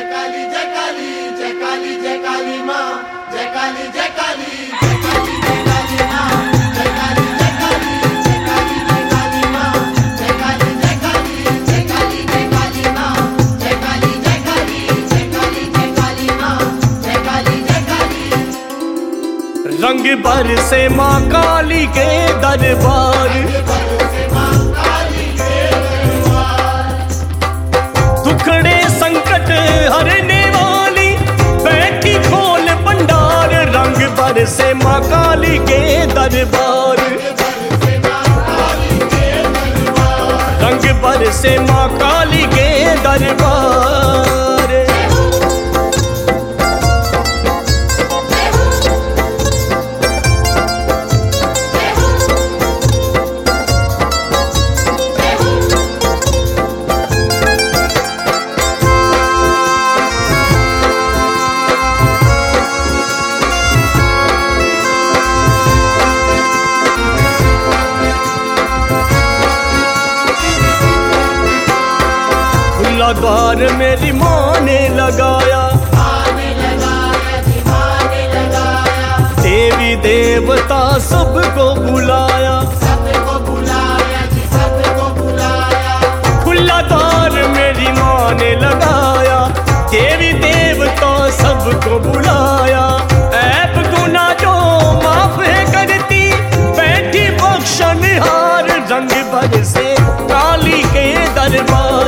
रंग बरसे माँ काली के दरबार, दुखड़े संकट हरने वाली बैठी खोल भंडार। रंग बरसे माँ काली के दरबार, रंग बरसे माँ काली के दरबार। द्वार मेरी माँ ने लगाया, देवी देवता सबको बुलाया, खुला द्वार मेरी माँ ने लगाया, देवी देवता सबको बुलाया। ऐप गुना जो माफ करती बैठी बख्शनहार। रंग बरसे काली के दरबार,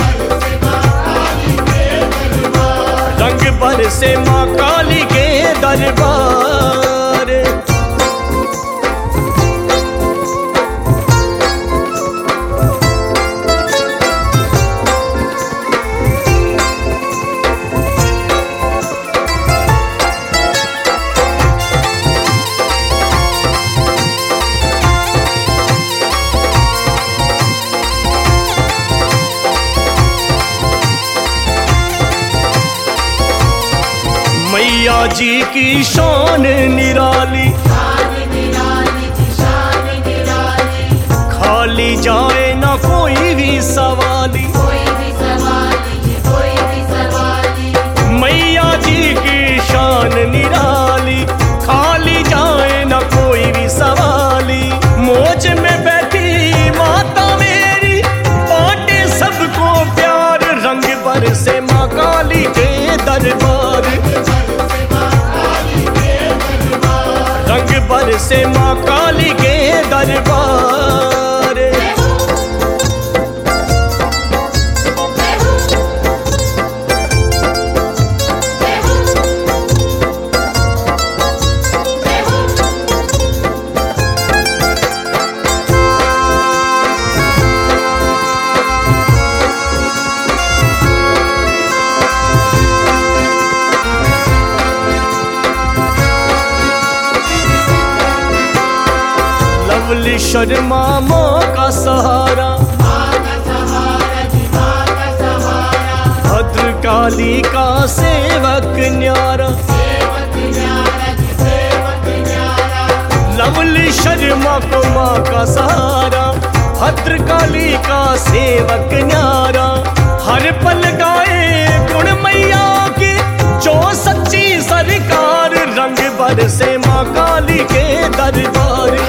रंग बरसे माँ काली के दरबार। मैया जी की शान निराली, खाली जाए ना कोई भी सवाली। मैया जी की शान निराली, खाली जाए ना कोई भी सवाली। मोज में बैठी माता मेरी बांटे सबको प्यार। रंग बरसे माँ काली के दरबार, रंग बरसे माँ काली के दरबार। लवली शर्मा माँ का सहारा, भद्र काली का सेवक न्यारा। लवली शर्मा को माँ का सहारा, भद्र काली का सेवक न्यारा। हर पल गाए गुण मैया की जो सच्ची सरकार। रंग बरसे माँ काली के दरबार,